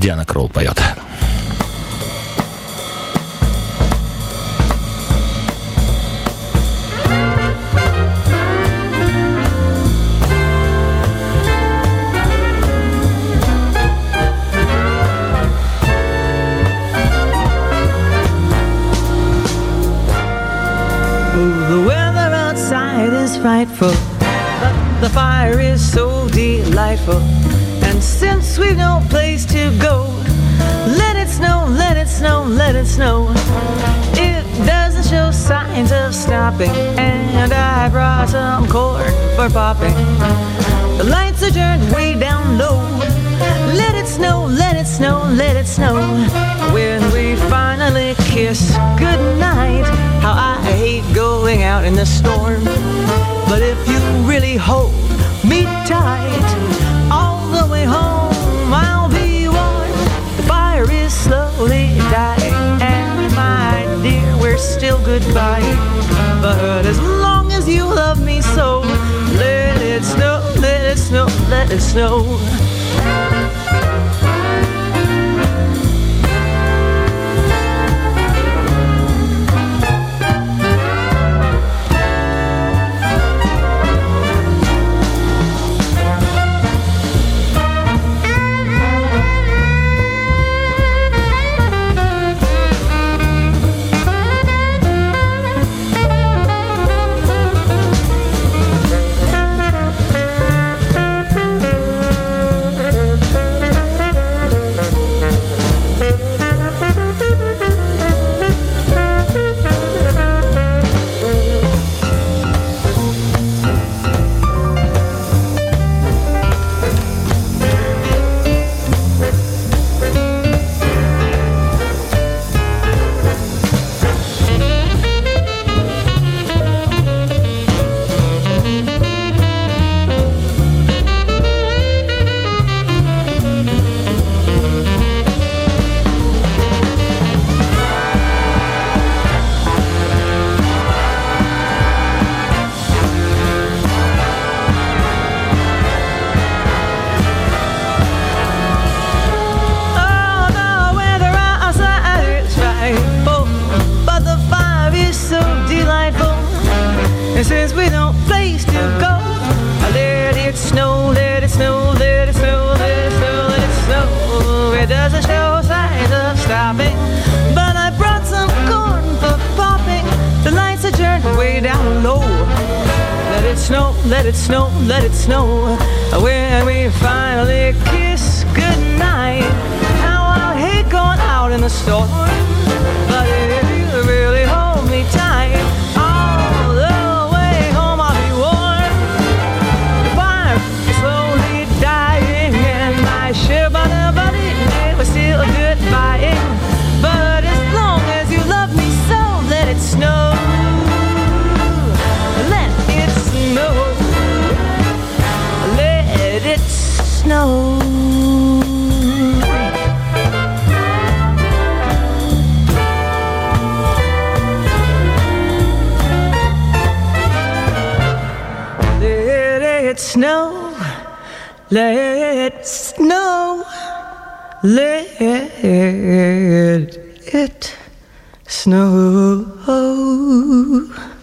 Диана Кролл поет. The weather outside is frightful, but the fire is so delightful. And since we've no place to go, let it snow, let it snow, let it snow. It doesn't show signs of stopping, and I brought some corn for popping. The lights are turned way down low. Let it snow, let it snow, let it snow. When we finally kiss goodnight, how I hate going out in the storm. But if you really hold me tight, all the way home I'll be warm. The fire is slowly dying, and my dear, we're still goodbye. But as long as you love me so, let it snow, let it snow, let it snow. And since we don't place to go, let it snow, let it snow, let it snow, let it snow, let it snow. It doesn't show signs of stopping, but I brought some corn for popping. The lights are turned way down low. Let it snow, let it snow, let it snow. When we finally kiss goodnight, how I hate going out in the storm. But if you really hold me tight, all the way home I'll be warm. The fire is slowly dying, and my buddy, we're still goodbying. But as long as you love me so, let it snow. Let it snow. Let it snow. Let it snow, let it snow, let it snow.